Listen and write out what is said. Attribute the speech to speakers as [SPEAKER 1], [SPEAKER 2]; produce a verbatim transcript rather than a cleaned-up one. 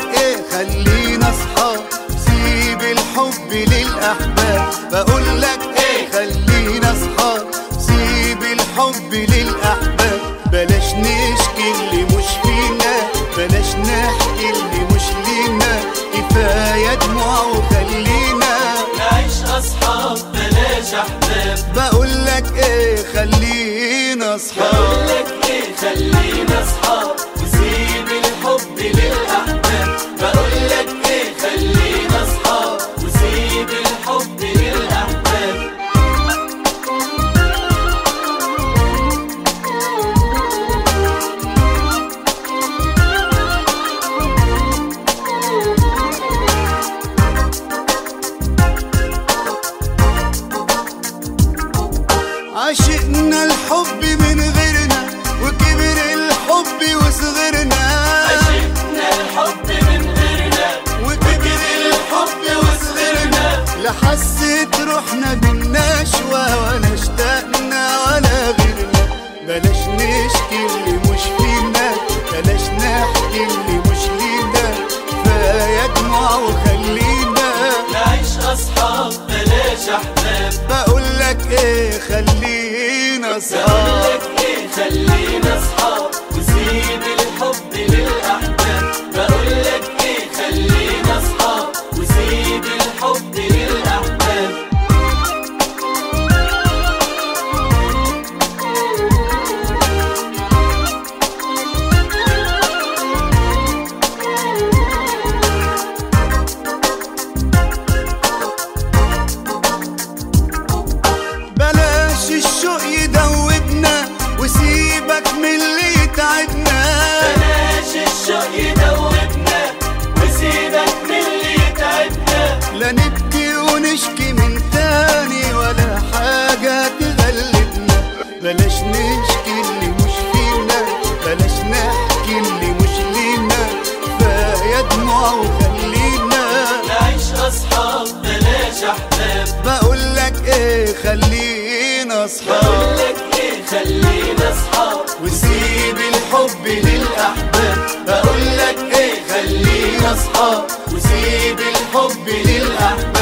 [SPEAKER 1] ايه خلينا اصحاب سيب الحب للاحباب. بقول لك ايه خلينا اصحاب سيب الحب للاحباب. بلاش نشكي اللي مش فينا بلاش نحكي اللي مش لينا كفايه دموع وخلينا
[SPEAKER 2] نعيش اصحاب بلاش احباب.
[SPEAKER 1] بقول لك ايه خلينا اصحاب
[SPEAKER 2] بقول لك ايه خلينا اصحاب وسيب الحب للاحباب. بقول لك ايه خلينا اصحاب وسيب الحب للاحباب.
[SPEAKER 1] عشقنا الحب من غيرنا وكبر الحب وصغرنا.
[SPEAKER 2] عشقنا الحب من غيرنا وكبر الحب وصغرنا.
[SPEAKER 1] لا حسيت روحنا بالنشوة ولا اشتقنا ولا غيرنا. بلاش نشكي اللي مش فينا بلاش نحكي اللي مش لينا كفاية دموع وخلينا
[SPEAKER 2] نعيش اصحاب بلاش احباب.
[SPEAKER 1] بقول لك ايه خلينا
[SPEAKER 2] بقول
[SPEAKER 1] اصحاب
[SPEAKER 2] لك ايه خلينا اصحاب وسيب الحب للاحباب. بقول لك ايه خلينا اصحاب وسيب الحب للاحباب.
[SPEAKER 1] بلاش الشوق يدوبنا وسيبك من اللي يتعبنا.
[SPEAKER 2] بلاش الشوق يدوبنا وسيبك من اللي يتعبنا.
[SPEAKER 1] لا نبكي ونشكي من تاني ولا حاجة تغلبنا. بلاش نشكي اللي مش فينا بلاش نحكي اللي مش لينا كفاية دموع وخلينا
[SPEAKER 2] نعيش اصحاب بلاش احباب.
[SPEAKER 1] بقول لك ايه خلينا اصحاب
[SPEAKER 2] بقول لك ايه خلينا اصحاب
[SPEAKER 1] وسيب الحب للاحباب. بقول لك ايه خلينا اصحاب وسيب الحب للاحباب.